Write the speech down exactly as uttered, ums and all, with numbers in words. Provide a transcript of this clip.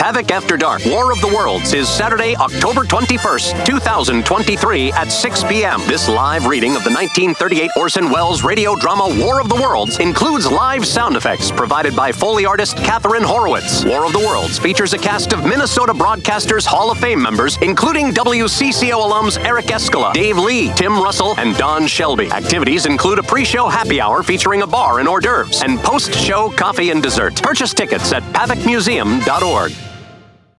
Havoc After Dark, War of the Worlds is Saturday, October twenty-first, two thousand twenty-three at six p.m. This live reading of the nineteen thirty-eight Orson Welles radio drama War of the Worlds includes live sound effects provided by Foley artist Catherine Horowitz. War of the Worlds features a cast of Minnesota Broadcasters Hall of Fame members, including W C C O alums Eric Escala, Dave Lee, Tim Russell, and Don Shelby. Activities include a pre-show happy hour featuring a bar and hors d'oeuvres, and post-show coffee and dessert. Purchase tickets at pavek museum dot org.